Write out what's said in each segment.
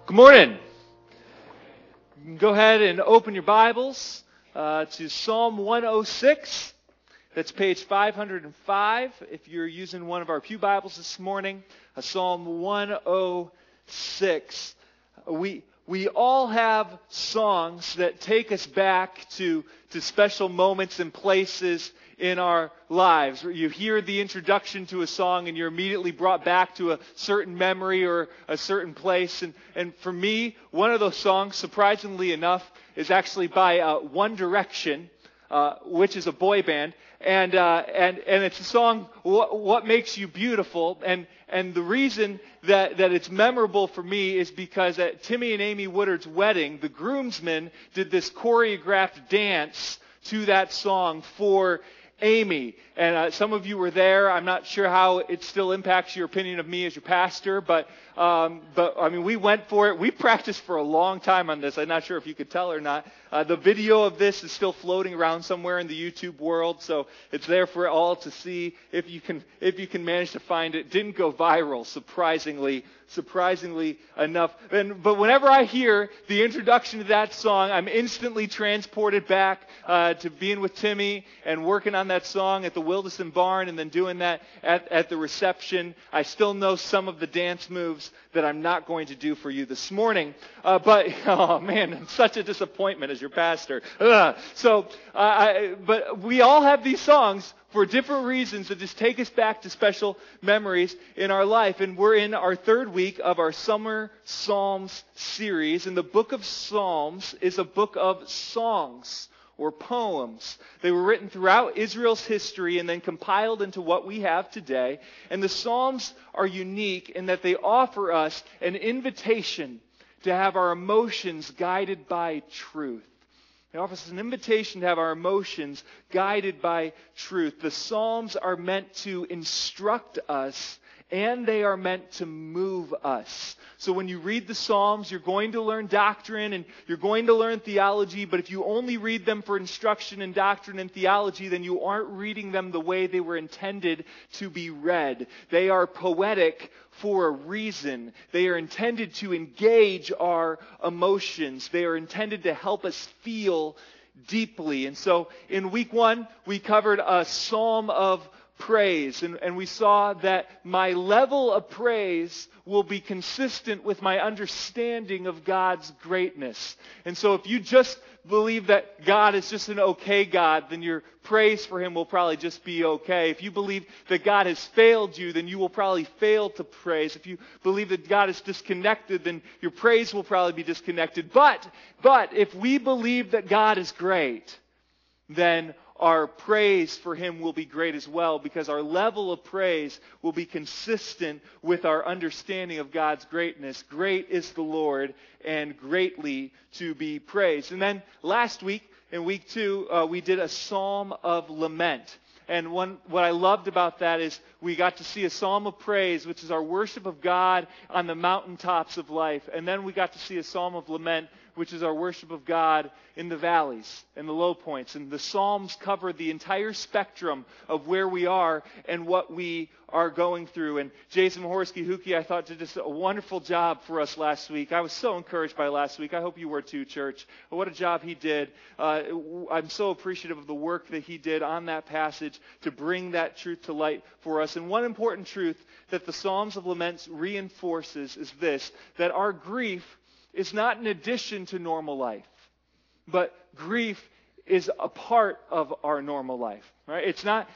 Good morning. You can go ahead and open your Bibles to Psalm 106. That's page 505 if you're using one of our pew Bibles this morning. Psalm 106. We all have songs that take us back to special moments and places in our lives. You hear the introduction to a song and you're immediately brought back to a certain memory or a certain place. And for me, one of those songs, surprisingly enough, is actually by One Direction, which is a boy band. And it's a song, What Makes You Beautiful. And the reason that it's memorable for me is because at Timmy and Amy Woodard's wedding, the groomsmen did this choreographed dance to that song for Amy. And some of you were there. I'm not sure how it still impacts your opinion of me as your pastor, but I mean, we went for it. We practiced for a long time on this. I'm not sure if you could tell or not. The video of this is still floating around somewhere in the YouTube world, so it's there for all to see if you can manage to find it. Didn't go viral, surprisingly enough. But whenever I hear the introduction to that song, I'm instantly transported back to being with Timmy and working on that song at the Wilderson Barn and then doing that at the reception. I still know some of the dance moves that I'm not going to do for you this morning. But, oh man, it's such a disappointment as your pastor. But we all have these songs for different reasons that just take us back to special memories in our life. And we're in our third week of our Summer Psalms series. And the book of Psalms is a book of songs or poems. They were written throughout Israel's history and then compiled into what we have today. And the Psalms are unique in that they offer us an invitation to have our emotions guided by truth. It offers us an invitation to have our emotions guided by truth. The Psalms are meant to instruct us and they are meant to move us. So when you read the Psalms, you're going to learn doctrine and you're going to learn theology, but if you only read them for instruction in doctrine and theology, then you aren't reading them the way they were intended to be read. They are poetic for a reason. They are intended to engage our emotions. They are intended to help us feel deeply. And so in week 1, we covered a psalm of praise. And we saw that my level of praise will be consistent with my understanding of God's greatness. And so if you just believe that God is just an okay God, then your praise for Him will probably just be okay. If you believe that God has failed you, then you will probably fail to praise. If you believe that God is disconnected, then your praise will probably be disconnected. But if we believe that God is great, then our praise for Him will be great as well, because our level of praise will be consistent with our understanding of God's greatness. Great is the Lord, and greatly to be praised. And then last week, in week 2, we did a psalm of lament. And what I loved about that is we got to see a psalm of praise, which is our worship of God on the mountaintops of life. And then we got to see a psalm of lament, which is our worship of God in the valleys and the low points. And the Psalms cover the entire spectrum of where we are and what we are going through. And Jason Mahorsky-Huki, I thought, did just a wonderful job for us last week. I was so encouraged by last week. I hope you were too, church. What a job he did. I'm so appreciative of the work that he did on that passage to bring that truth to light for us. And one important truth that the Psalms of Laments reinforces is this, that our grief is not an addition to normal life, but grief is a part of our normal life. Right? It's not.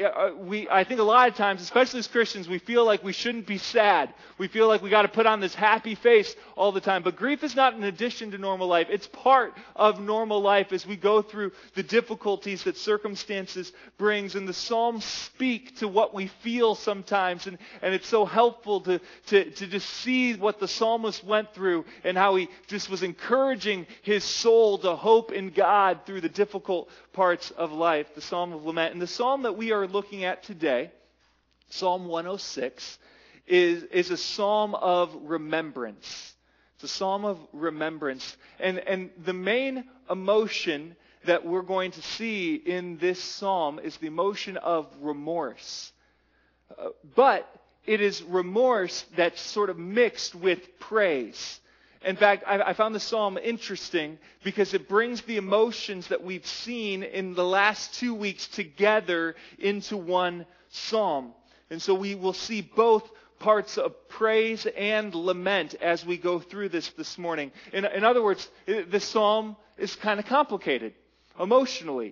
I think a lot of times, especially as Christians, we feel like we shouldn't be sad. We feel like we got to put on this happy face all the time. But grief is not an addition to normal life. It's part of normal life as we go through the difficulties that circumstances brings. And the Psalms speak to what we feel sometimes, and it's so helpful to just see what the psalmist went through and how he just was encouraging his soul to hope in God through the difficult parts of life. The Psalm of Lament. And the psalm that we are looking at today, Psalm 106, is a psalm of remembrance. It's a psalm of remembrance. And the main emotion that we're going to see in this psalm is the emotion of remorse. But it is remorse that's sort of mixed with praise. In fact, I found the psalm interesting because it brings the emotions that we've seen in the last 2 weeks together into one psalm. And so we will see both parts of praise and lament as we go through this morning. In other words, this psalm is kind of complicated emotionally.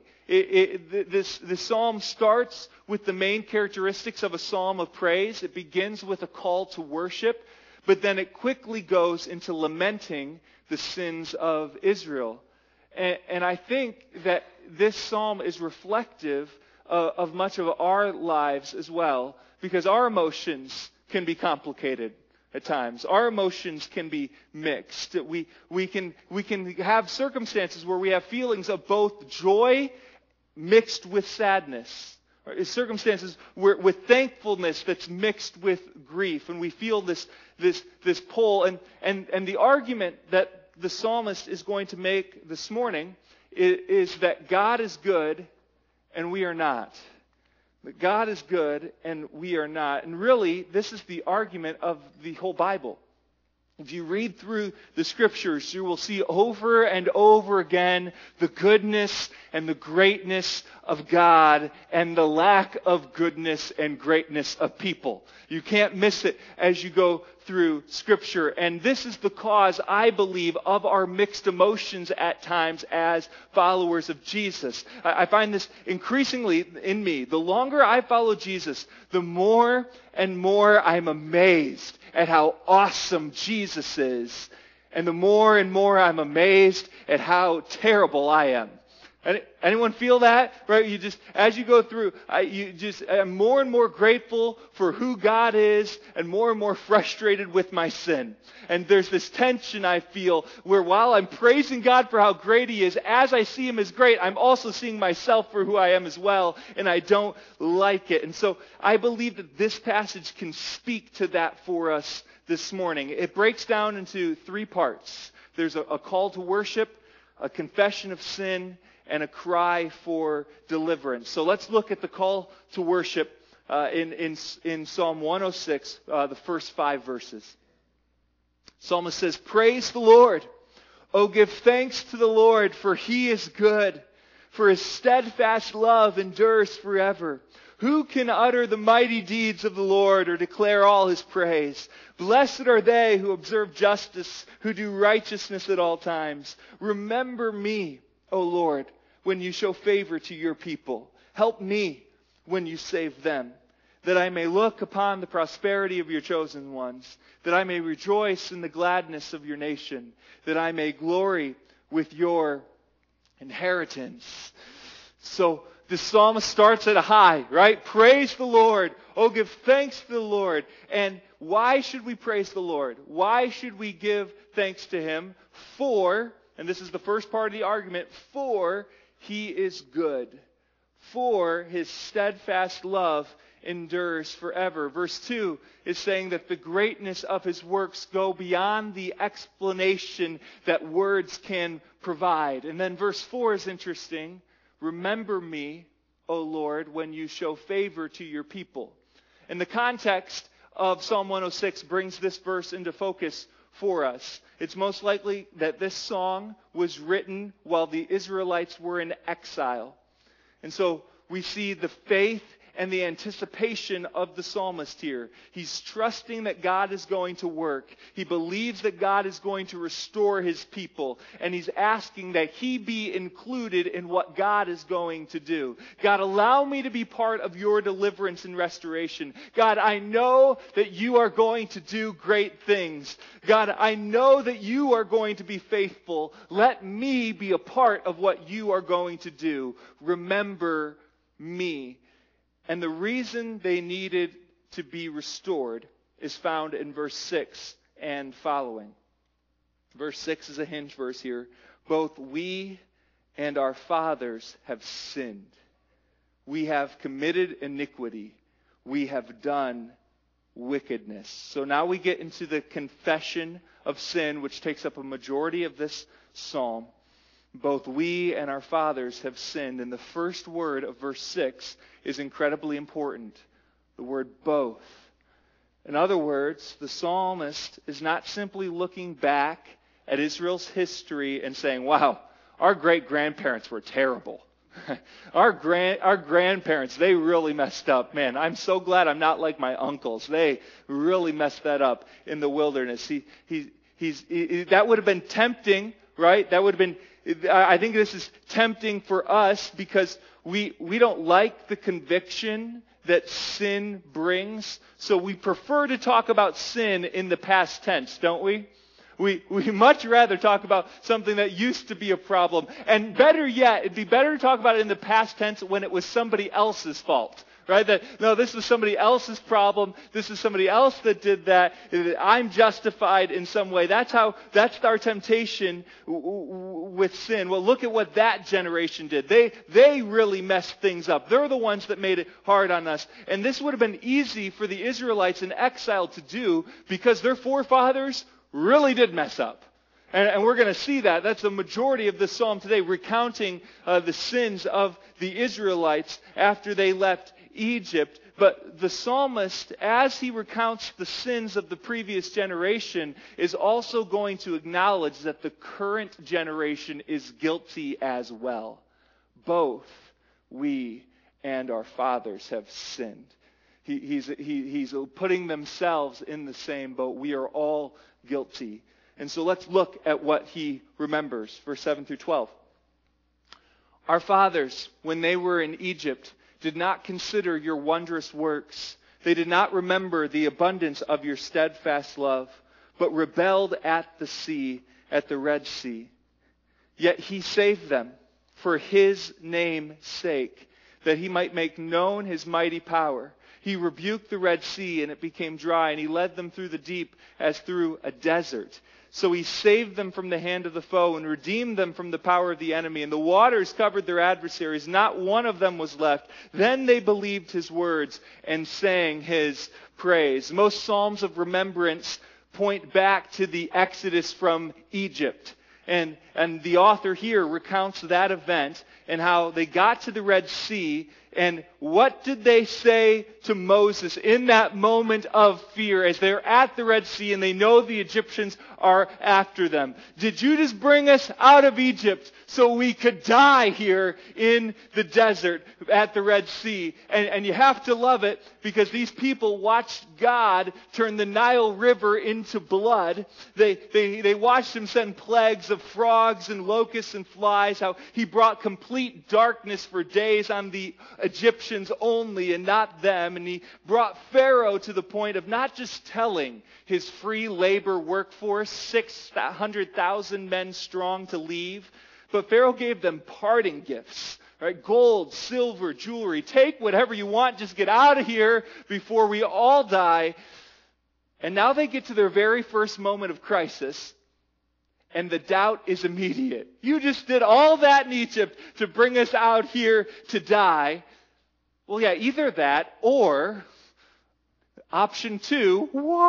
This psalm starts with the main characteristics of a psalm of praise. It begins with a call to worship, but then it quickly goes into lamenting the sins of Israel. And I think that this psalm is reflective of much of our lives as well, because our emotions can be complicated at times. Our emotions can be mixed. We can have circumstances where we have feelings of both joy mixed with sadness. Circumstances with thankfulness that's mixed with grief, and we feel this pull. And the argument that the psalmist is going to make this morning is that God is good and we are not. That God is good and we are not. And really, this is the argument of the whole Bible. If you read through the Scriptures, you will see over and over again the goodness and the greatness of God and the lack of goodness and greatness of people. You can't miss it as you go through Scripture. And this is the cause, I believe, of our mixed emotions at times as followers of Jesus. I find this increasingly in me. The longer I follow Jesus, the more and more I'm amazed at how awesome Jesus is. And the more and more I'm amazed at how terrible I am. Anyone feel that? Right? You just, as you go through, I'm more and more grateful for who God is and more frustrated with my sin. And there's this tension I feel where while I'm praising God for how great He is, as I see Him as great, I'm also seeing myself for who I am as well, and I don't like it. And so I believe that this passage can speak to that for us this morning. It breaks down into 3 parts. There's a call to worship, a confession of sin, and a cry for deliverance. So let's look at the call to worship in Psalm 106, the first 5 verses. Psalmist says, "Praise the Lord. Oh, give thanks to the Lord, for He is good, for His steadfast love endures forever. Who can utter the mighty deeds of the Lord or declare all His praise? Blessed are they who observe justice, who do righteousness at all times. Remember me, O Lord, when you show favor to your people. Help me when you save them, that I may look upon the prosperity of your chosen ones, that I may rejoice in the gladness of your nation, that I may glory with your inheritance." So the psalmist starts at a high, right? Praise the Lord. Oh, give thanks to the Lord. And why should we praise the Lord? Why should we give thanks to Him? For, and this is the first part of the argument, for He is good. For His steadfast love endures forever. Verse 2 is saying that the greatness of His works go beyond the explanation that words can provide. And then verse 4 is interesting. Remember me, O Lord, when you show favor to your people. And the context of Psalm 106 brings this verse into focus for us. It's most likely that this song was written while the Israelites were in exile. And so we see the faith and the anticipation of the psalmist here. He's trusting that God is going to work. He believes that God is going to restore His people. And he's asking that he be included in what God is going to do. God, allow me to be part of your deliverance and restoration. God, I know that you are going to do great things. God, I know that you are going to be faithful. Let me be a part of what you are going to do. Remember me. And the reason they needed to be restored is found in verse 6 and following. Verse 6 is a hinge verse here. Both we and our fathers have sinned. We have committed iniquity. We have done wickedness. So now we get into the confession of sin, which takes up a majority of this psalm. Both we and our fathers have sinned. And the first word of verse 6 is incredibly important. The word both. In other words, the psalmist is not simply looking back at Israel's history and saying, wow, our great-grandparents were terrible. Our grandparents, they really messed up. Man, I'm so glad I'm not like my uncles. They really messed that up in the wilderness. That would have been tempting, right? That would have been, I think this is tempting for us because we don't like the conviction that sin brings. So we prefer to talk about sin in the past tense, don't we? We much rather talk about something that used to be a problem. And better yet, it'd be better to talk about it in the past tense when it was somebody else's fault. Right? No, this was somebody else's problem. This is somebody else that did that. I'm justified in some way. That's our temptation with sin. Well, look at what that generation did. They really messed things up. They're the ones that made it hard on us. And this would have been easy for the Israelites in exile to do because their forefathers really did mess up. And we're going to see that. That's the majority of the psalm today, recounting the sins of the Israelites after they left Egypt. But the psalmist, as he recounts the sins of the previous generation, is also going to acknowledge that the current generation is guilty as well. Both we and our fathers have sinned. He's putting themselves in the same boat. We are all guilty. And so let's look at what he remembers, verse 7 through 12. Our fathers, when they were in Egypt, did not consider your wondrous works. They did not remember the abundance of your steadfast love, but rebelled at the sea, at the Red Sea. Yet he saved them for his name's sake, that he might make known his mighty power. He rebuked the Red Sea, and it became dry, and he led them through the deep as through a desert. So he saved them from the hand of the foe and redeemed them from the power of the enemy. And the waters covered their adversaries. Not one of them was left. Then they believed his words and sang his praise. Most psalms of remembrance point back to the Exodus from Egypt. And the author here recounts that event and how they got to the Red Sea. And what did they say to Moses in that moment of fear as they're at the Red Sea and they know the Egyptians are after them? Did you just bring us out of Egypt so we could die here in the desert at the Red Sea? And you have to love it because these people watched God turn the Nile River into blood. They watched him send plagues of frogs and locusts and flies, how he brought complete darkness for days on the Egyptians only and not them. And he brought Pharaoh to the point of not just telling his free labor workforce, 600,000 men strong, to leave, but Pharaoh gave them parting gifts. Right? Gold, silver, jewelry. Take whatever you want. Just get out of here before we all die. And now they get to their very first moment of crisis. And the doubt is immediate. You just did all that in Egypt to bring us out here to die. Well, yeah, either that or option 2,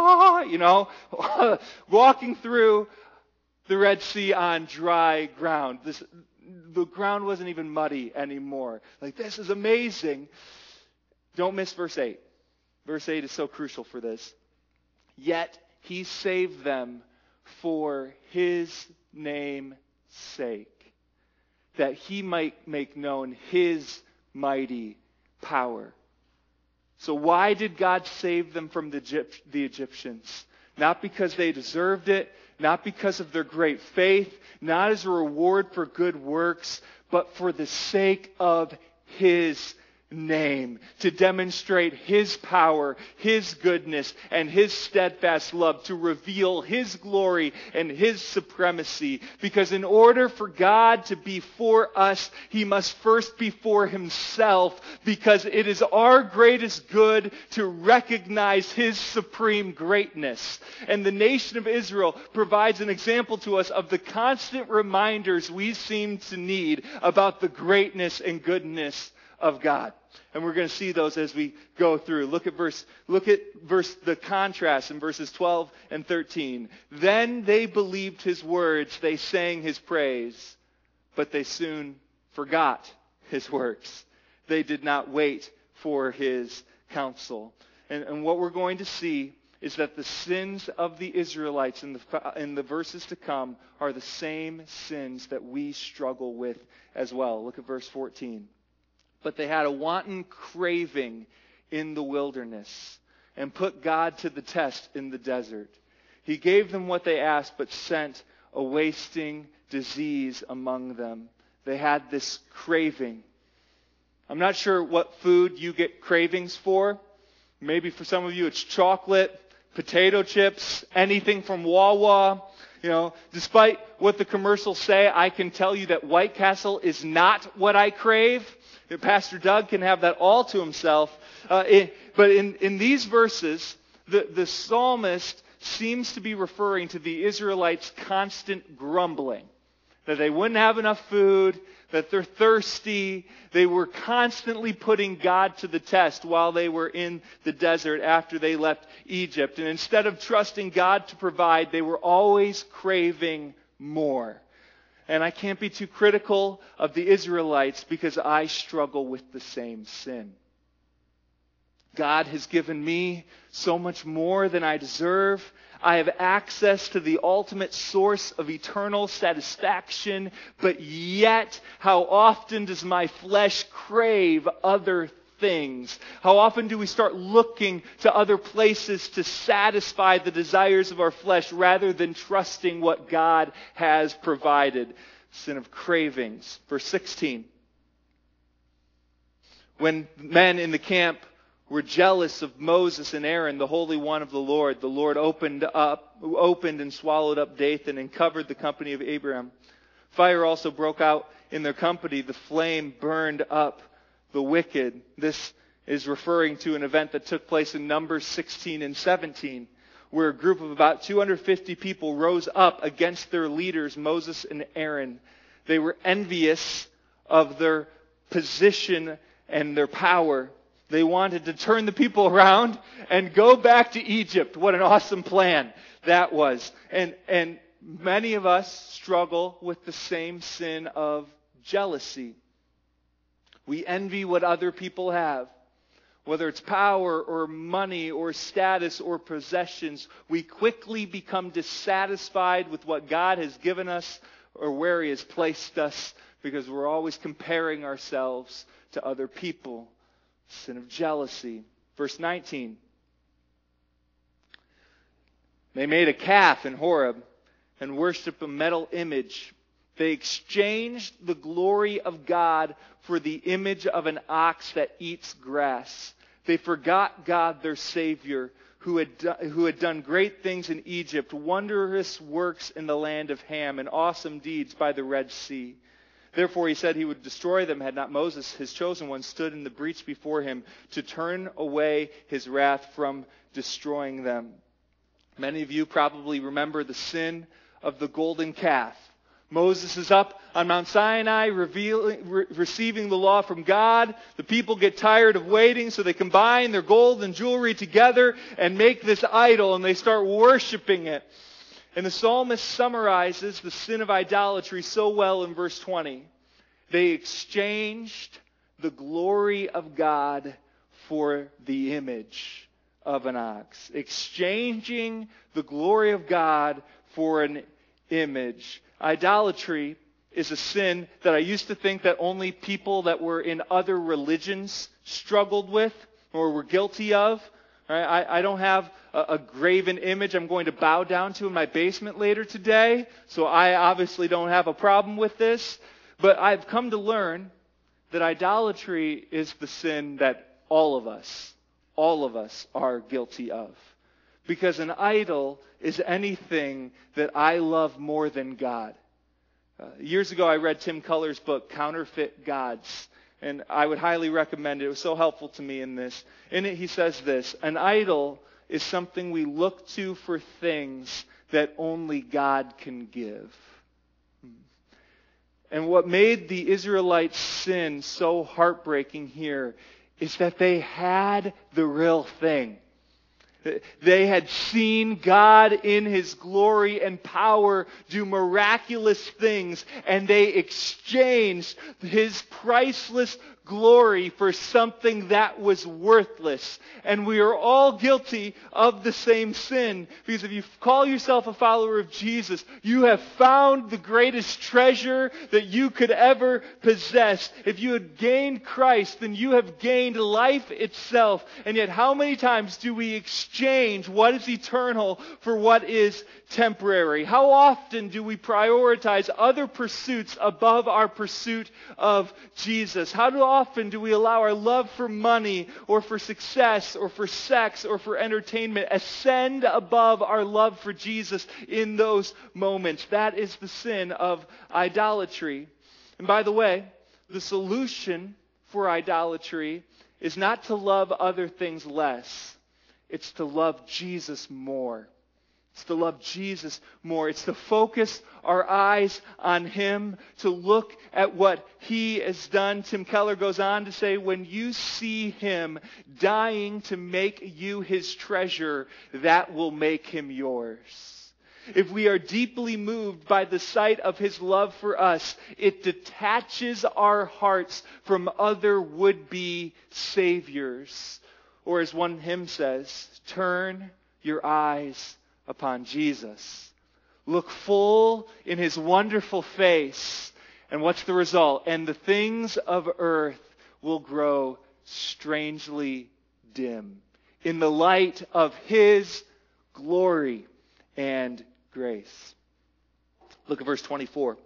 walking through the Red Sea on dry ground. The ground wasn't even muddy anymore. Like, this is amazing. Don't miss verse 8. Verse 8 is so crucial for this. Yet he saved them for his name's sake, that he might make known his mighty power. So why did God save them from the Egyptians? Not because they deserved it, not because of their great faith, not as a reward for good works, but for the sake of his name, to demonstrate his power, his goodness, and his steadfast love, to reveal his glory and his supremacy. Because in order for God to be for us, he must first be for himself, because it is our greatest good to recognize his supreme greatness. And the nation of Israel provides an example to us of the constant reminders we seem to need about the greatness and goodness of God. And we're going to see those as we go through. Look at the contrast in verses 12 and 13. Then they believed his words, they sang his praise, but they soon forgot his works. They did not wait for his counsel. And what we're going to see is that the sins of the Israelites in the verses to come are the same sins that we struggle with as well. Look at verse 14. But they had a wanton craving in the wilderness and put God to the test in the desert. He gave them what they asked, but sent a wasting disease among them. They had this craving. I'm not sure what food you get cravings for. Maybe for some of you it's chocolate, potato chips, anything from Wawa. Despite what the commercials say, I can tell you that White Castle is not what I crave. Pastor Doug can have that all to himself. But in these verses, the psalmist seems to be referring to the Israelites' constant grumbling. That they wouldn't have enough food, that they're thirsty. They were constantly putting God to the test while they were in the desert after they left Egypt. And instead of trusting God to provide, they were always craving more. And I can't be too critical of the Israelites because I struggle with the same sin. God has given me so much more than I deserve. I have access to the ultimate source of eternal satisfaction, but yet, how often does my flesh crave other things? How often do we start looking to other places to satisfy the desires of our flesh rather than trusting what God has provided? Sin of cravings. Verse 16. When men in the camp were jealous of Moses and Aaron, the Holy One of the Lord opened and swallowed up Dathan and covered the company of Abiram. Fire also broke out in their company. The flame burned up the wicked. This is referring to an event that took place in Numbers 16 and 17, where a group of about 250 people rose up against their leaders, Moses and Aaron. They were envious of their position and their power. They wanted to turn the people around and go back to Egypt. What an awesome plan that was. And many of us struggle with the same sin of jealousy. We envy what other people have. Whether it's power or money or status or possessions, we quickly become dissatisfied with what God has given us or where He has placed us because we're always comparing ourselves to other people. Sin of jealousy. Verse 19. They made a calf in Horeb and worshipped a metal image. They exchanged the glory of God for the image of an ox that eats grass. They forgot God, their Savior, who had done great things in Egypt, wondrous works in the land of Ham, and awesome deeds by the Red Sea. Therefore he said he would destroy them had not Moses, his chosen one, stood in the breach before him to turn away his wrath from destroying them. Many of you probably remember the sin of the golden calf. Moses is up on Mount Sinai receiving the law from God. The people get tired of waiting, so they combine their gold and jewelry together and make this idol, and they start worshiping it. And the psalmist summarizes the sin of idolatry so well in verse 20. They exchanged the glory of God for the image of an ox. Exchanging the glory of God for an image. Idolatry is a sin that I used to think that only people that were in other religions struggled with or were guilty of. I don't have a graven image I'm going to bow down to in my basement later today, so I obviously don't have a problem with this. But I've come to learn that idolatry is the sin that all of us are guilty of. Because an idol is anything that I love more than God. Years ago, I read Tim Keller's book, Counterfeit Gods. And I would highly recommend it. It was so helpful to me in this. In it, he says this: an idol is something we look to for things that only God can give. And what made the Israelites' sin so heartbreaking here is that they had the real thing. They had seen God in His glory and power do miraculous things, and they exchanged His priceless glory for something that was worthless. And we are all guilty of the same sin. Because if you call yourself a follower of Jesus, you have found the greatest treasure that you could ever possess. If you had gained Christ, then you have gained life itself. And yet how many times do we exchange what is eternal for what is temporary? How often do we prioritize other pursuits above our pursuit of Jesus? How often do we allow our love for money or for success or for sex or for entertainment ascend above our love for Jesus in those moments? That is the sin of idolatry. And by the way, the solution for idolatry is not to love other things less. It's to love Jesus more. It's to love Jesus more. It's to focus our eyes on Him, to look at what He has done. Tim Keller goes on to say, when you see Him dying to make you His treasure, that will make Him yours. If we are deeply moved by the sight of His love for us, it detaches our hearts from other would-be saviors. Or as one hymn says, turn your eyes upon Jesus. Look full in His wonderful face. And what's the result? And the things of earth will grow strangely dim in the light of His glory and grace. Look at verse 24.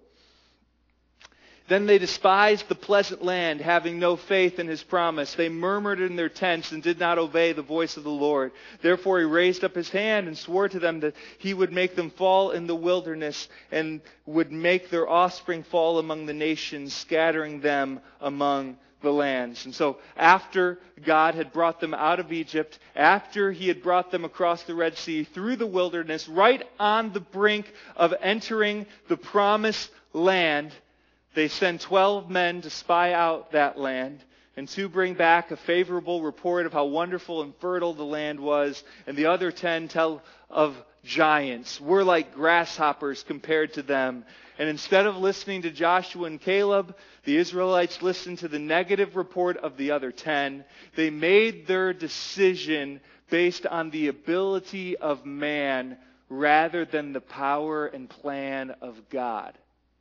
Then they despised the pleasant land, having no faith in His promise. They murmured in their tents and did not obey the voice of the Lord. Therefore He raised up His hand and swore to them that He would make them fall in the wilderness and would make their offspring fall among the nations, scattering them among the lands. And so after God had brought them out of Egypt, after He had brought them across the Red Sea, through the wilderness, right on the brink of entering the promised land, they send 12 men to spy out that land and to bring back a favorable report of how wonderful and fertile the land was. And the other 10 tell of giants. We're like grasshoppers compared to them. And instead of listening to Joshua and Caleb, the Israelites listened to the negative report of the other 10. They made their decision based on the ability of man rather than the power and plan of God.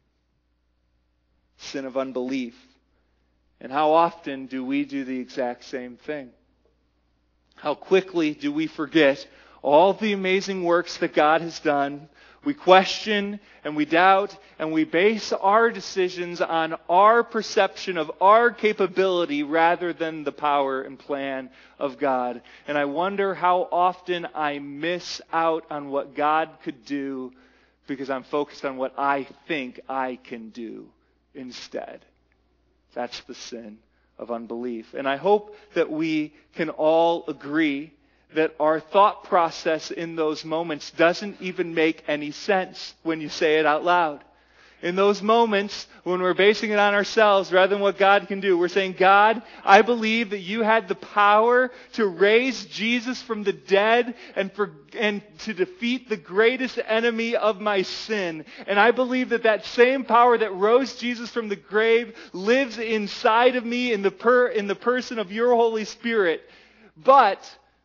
Sin of unbelief. And how often do we do the exact same thing? How quickly do we forget all the amazing works that God has done? We question and we doubt and we base our decisions on our perception of our capability rather than the power and plan of God. And I wonder how often I miss out on what God could do because I'm focused on what I think I can do instead. That's the sin of unbelief. And I hope that we can all agree that our thought process in those moments doesn't even make any sense when you say it out loud. In those moments, when we're basing it on ourselves rather than what God can do, we're saying, God, I believe that you had the power to raise Jesus from the dead and to defeat the greatest enemy of my sin. And I believe that that same power that rose Jesus from the grave lives inside of me in the person of your Holy Spirit. But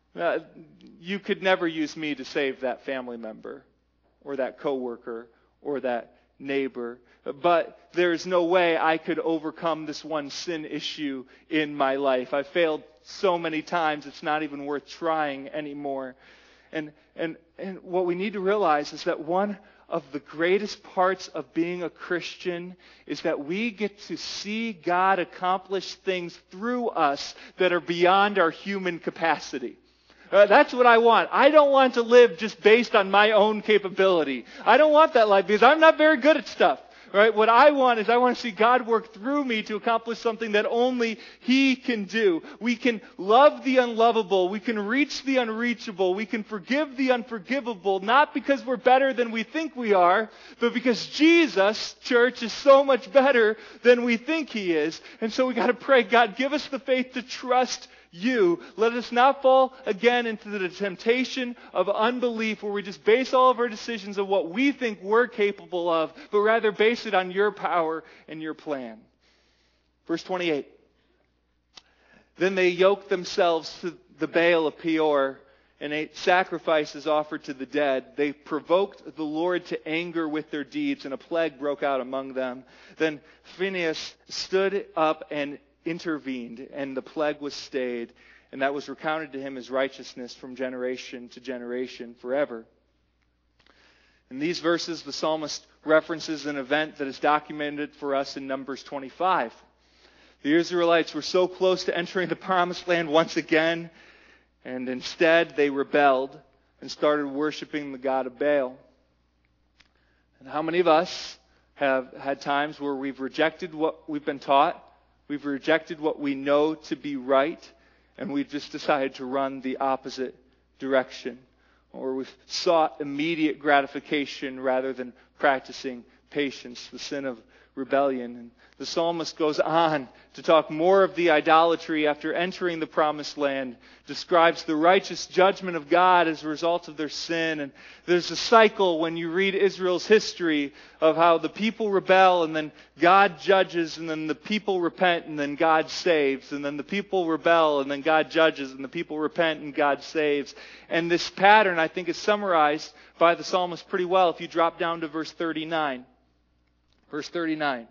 you could never use me to save that family member or that coworker or that neighbor. But there's no way I could overcome this one sin issue in my life. I failed so many times it's not even worth trying anymore. And what we need to realize is that one of the greatest parts of being a Christian is that we get to see God accomplish things through us that are beyond our human capacity. That's what I want. I don't want to live just based on my own capability. I don't want that life because I'm not very good at stuff. Right? What I want is I want to see God work through me to accomplish something that only He can do. We can love the unlovable. We can reach the unreachable. We can forgive the unforgivable, not because we're better than we think we are, but because Jesus, church, is so much better than we think He is. And so we got to pray, God, give us the faith to trust You. Let us not fall again into the temptation of unbelief where we just base all of our decisions on what we think we're capable of, but rather base it on Your power and Your plan. Verse 28. Then they yoked themselves to the Baal of Peor and ate sacrifices offered to the dead. They provoked the Lord to anger with their deeds, and a plague broke out among them. Then Phinehas stood up and intervened, and the plague was stayed, and that was recounted to him as righteousness from generation to generation forever. In these verses, the psalmist references an event that is documented for us in Numbers 25. The Israelites were so close to entering the promised land once again, and instead they rebelled and started worshiping the god of Baal. And how many of us have had times where we've rejected what we've been taught, we've rejected what we know to be right, and we've just decided to run the opposite direction? Or we've sought immediate gratification rather than practicing patience, the sin of rebellion. And the psalmist goes on to talk more of the idolatry after entering the promised land, describes the righteous judgment of God as a result of their sin. And there's a cycle when you read Israel's history of how the people rebel and then God judges, and then the people repent and then God saves, and then the people rebel and then God judges and the people repent and God saves. And this pattern, I think, is summarized by the psalmist pretty well if you drop down to verse 39. Verse 39.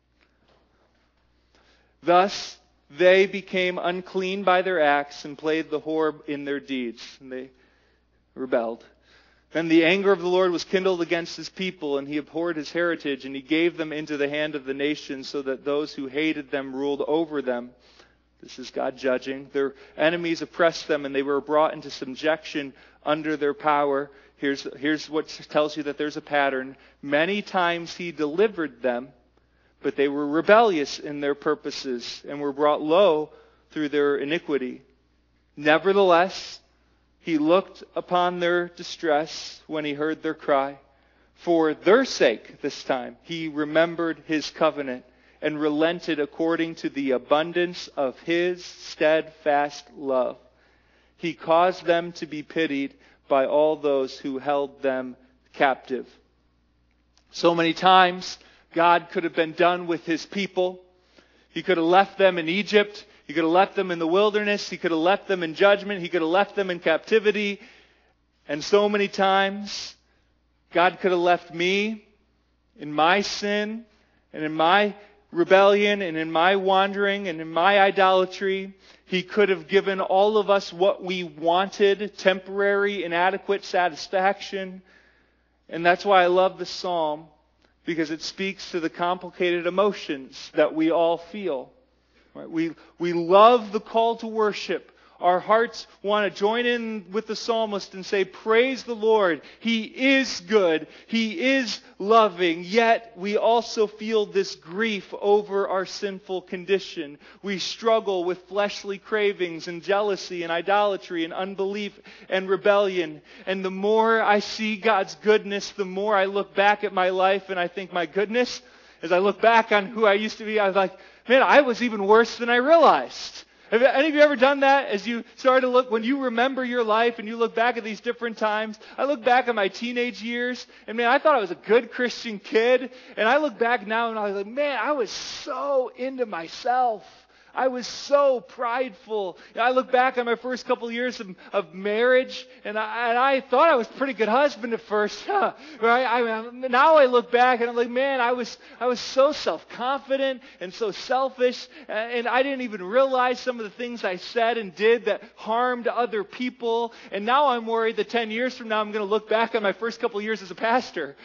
Thus they became unclean by their acts and played the whore in their deeds. And they rebelled. Then the anger of the Lord was kindled against his people, and he abhorred his heritage, and he gave them into the hand of the nations, so that those who hated them ruled over them. This is God judging. Their enemies oppressed them, and they were brought into subjection under their power. Here's what tells you that there's a pattern. Many times he delivered them, but they were rebellious in their purposes and were brought low through their iniquity. Nevertheless, he looked upon their distress when he heard their cry. For their sake this time he remembered his covenant and relented according to the abundance of his steadfast love. He caused them to be pitied by all those who held them captive. So many times God could have been done with his people. He could have left them in Egypt. He could have left them in the wilderness. He could have left them in judgment. He could have left them in captivity. And so many times, God could have left me in my sin and in my rebellion and in my wandering and in my idolatry. He could have given all of us what we wanted, temporary, inadequate satisfaction. And that's why I love this psalm, because it speaks to the complicated emotions that we all feel. Right? We love the call to worship. Our hearts want to join in with the psalmist and say, praise the Lord. He is good. He is loving. Yet we also feel this grief over our sinful condition. We struggle with fleshly cravings and jealousy and idolatry and unbelief and rebellion. And the more I see God's goodness, the more I look back at my life and I think, my goodness, as I look back on who I used to be, I was like, man, I was even worse than I realized. Have any of you ever done that as you start to look, when you remember your life and you look back at these different times? I look back at my teenage years and man, I thought I was a good Christian kid. And I look back now and I was like, man, I was so into myself. I was so prideful. I look back on my first couple of years of marriage, and I thought I was a pretty good husband at first. Right? Now I look back and I'm like, man, I was so self-confident and so selfish, and I didn't even realize some of the things I said and did that harmed other people. And now I'm worried that 10 years from now I'm going to look back on my first couple of years as a pastor,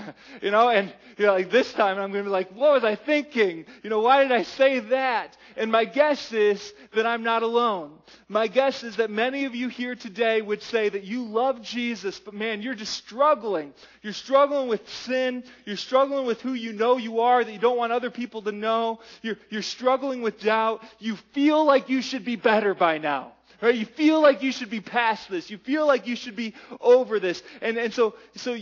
like this time I'm going to be like, what was I thinking? Why did I say that? And my guess is that I'm not alone. My guess is that many of you here today would say that you love Jesus, but man, you're just struggling. You're struggling with sin. You're struggling with who you know you are that you don't want other people to know. You're struggling with doubt. You feel like you should be better by now. Right? You feel like you should be past this. You feel like you should be over this. And so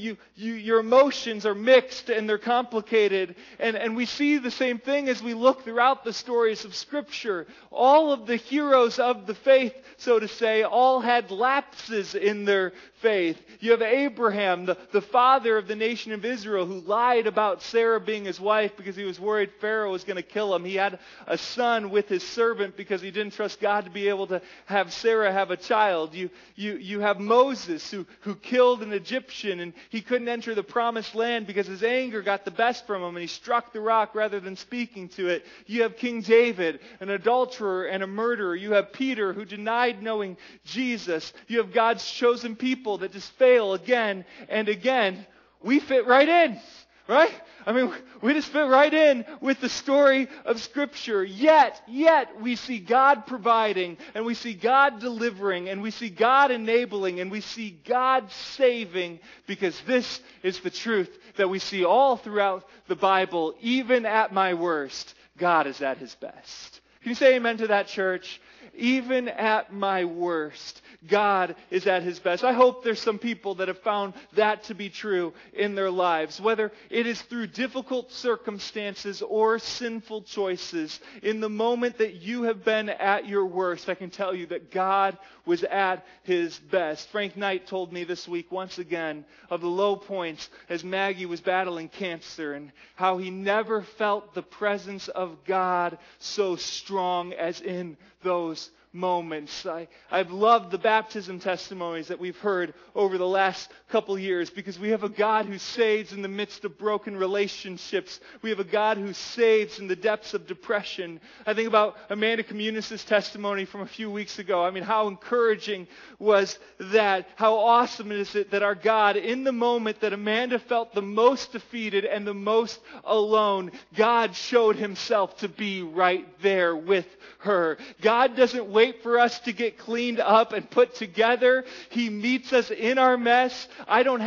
your emotions are mixed and they're complicated. And we see the same thing as we look throughout the stories of Scripture. All of the heroes of the faith, so to say, all had lapses in their faith. You have Abraham, the father of the nation of Israel, who lied about Sarah being his wife because he was worried Pharaoh was going to kill him. He had a son with his servant because he didn't trust God to be able to have Sarah have a child. You have Moses who killed an Egyptian, and he couldn't enter the promised land because his anger got the best from him and he struck the rock rather than speaking to it. You have King David, an adulterer and a murderer. You have Peter, who denied knowing Jesus. You have God's chosen people that just fail again and again. We fit right in. Right? I mean, we just fit right in with the story of Scripture. Yet, we see God providing, and we see God delivering, and we see God enabling, and we see God saving, because this is the truth that we see all throughout the Bible. Even at my worst, God is at His best. Can you say amen to that, church? Even at my worst, God is at His best. I hope there's some people that have found that to be true in their lives, whether it is through difficult circumstances or sinful choices. In the moment that you have been at your worst, I can tell you that God was at His best. Frank Knight told me this week once again of the low points as Maggie was battling cancer and how he never felt the presence of God so strong as in those moments. I've loved the baptism testimonies that we've heard over the last couple years, because we have a God who saves in the midst of broken relationships. We have a God who saves in the depths of depression. I think about Amanda Communis' testimony from a few weeks ago. I mean, how encouraging was that? How awesome is it that our God, in the moment that Amanda felt the most defeated and the most alone, God showed Himself to be right there with her. God doesn't wait for us to get cleaned up and put together. He meets us in our mess. I don't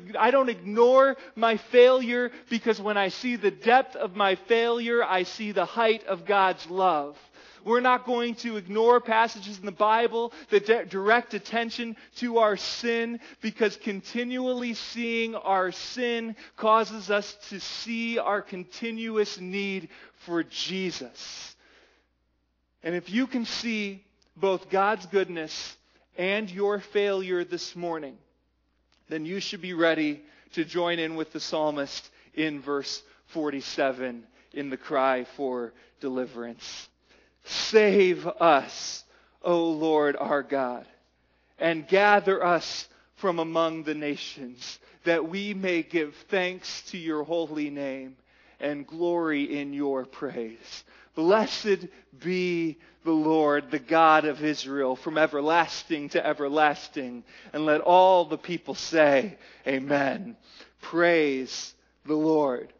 ignore my failure, because when I see the depth of my failure, I see the height of God's love. We're not going to ignore passages in the Bible that direct attention to our sin, because continually seeing our sin causes us to see our continuous need for Jesus. And if you can see both God's goodness and your failure this morning, then you should be ready to join in with the psalmist in verse 47 in the cry for deliverance. Save us, O Lord our God, and gather us from among the nations, that we may give thanks to your holy name and glory in your praise. Blessed be the Lord, the God of Israel, from everlasting to everlasting. And let all the people say, Amen. Praise the Lord.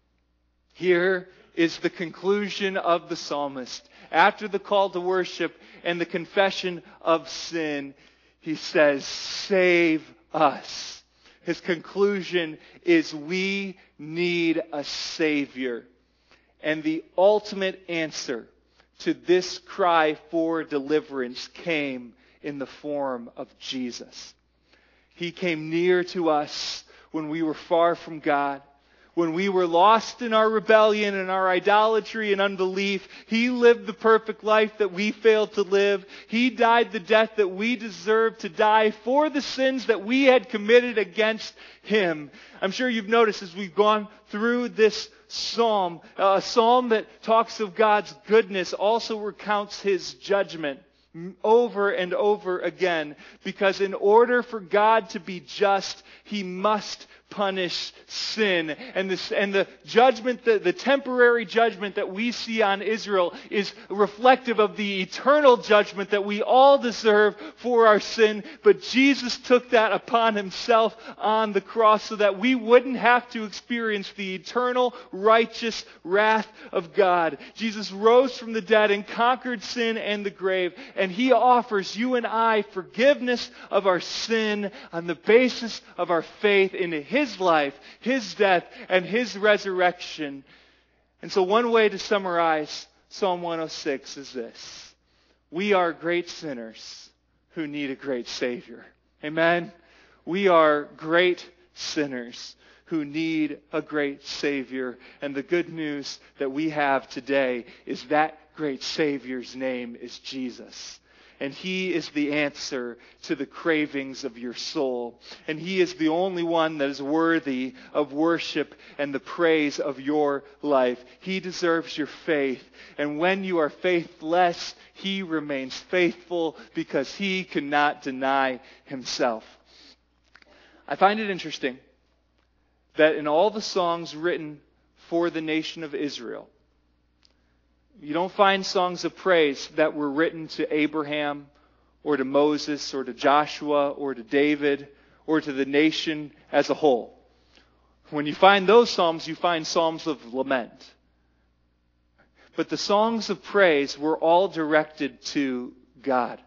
Here is the conclusion of the psalmist. After the call to worship and the confession of sin, he says, save us. His conclusion is, we need a Savior. And the ultimate answer to this cry for deliverance came in the form of Jesus. He came near to us when we were far from God. When we were lost in our rebellion and our idolatry and unbelief, He lived the perfect life that we failed to live. He died the death that we deserved to die for the sins that we had committed against Him. I'm sure you've noticed as we've gone through this psalm, a psalm that talks of God's goodness also recounts His judgment over and over again. Because in order for God to be just, He must punish sin. And the judgment, the temporary judgment that we see on Israel is reflective of the eternal judgment that we all deserve for our sin. But Jesus took that upon Himself on the cross so that we wouldn't have to experience the eternal righteous wrath of God. Jesus rose from the dead and conquered sin and the grave. And He offers you and I forgiveness of our sin on the basis of our faith in His life, His death, and His resurrection. And so one way to summarize Psalm 106 is this: We are great sinners who need a great Savior. Amen? We are great sinners who need a great Savior. And the good news that we have today is that great Savior's name is Jesus. And He is the answer to the cravings of your soul. And He is the only one that is worthy of worship and the praise of your life. He deserves your faith. And when you are faithless, He remains faithful because He cannot deny Himself. I find it interesting that in all the songs written for the nation of Israel, you don't find songs of praise that were written to Abraham or to Moses or to Joshua or to David or to the nation as a whole. When you find those psalms, you find psalms of lament. But the songs of praise were all directed to God.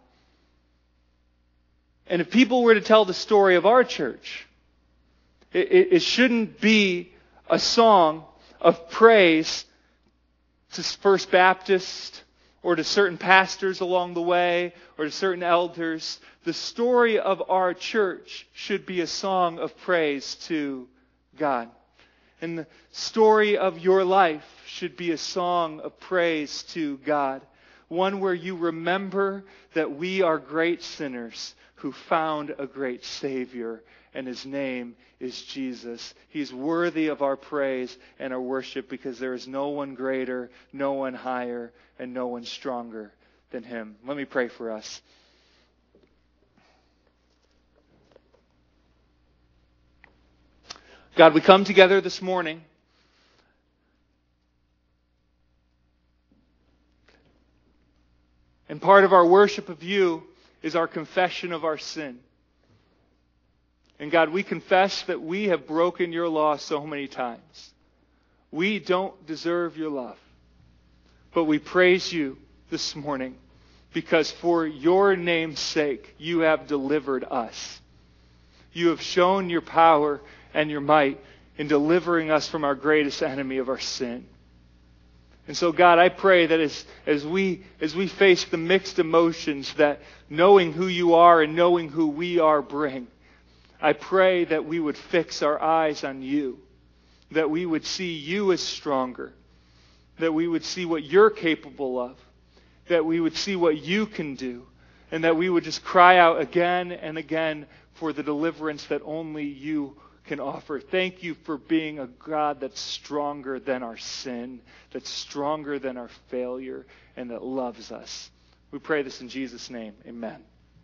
And if people were to tell the story of our church, it shouldn't be a song of praise to First Baptist or to certain pastors along the way or to certain elders. The story of our church should be a song of praise to God. And the story of your life should be a song of praise to God. One where you remember that we are great sinners who found a great Savior, and His name is Jesus. He's worthy of our praise and our worship because there is no one greater, no one higher, and no one stronger than Him. Let me pray for us. God, we come together this morning and part of our worship of You is our confession of our sin. And God, we confess that we have broken Your law so many times. We don't deserve Your love. But we praise You this morning because for Your name's sake, You have delivered us. You have shown Your power and Your might in delivering us from our greatest enemy of our sin. And so, God, I pray that as we face the mixed emotions that knowing who You are and knowing who we are bring, I pray that we would fix our eyes on You, that we would see You as stronger, that we would see what You're capable of, that we would see what You can do, and that we would just cry out again and again for the deliverance that only You can offer. Thank You for being a God that's stronger than our sin, that's stronger than our failure, and that loves us. We pray this in Jesus' name. Amen.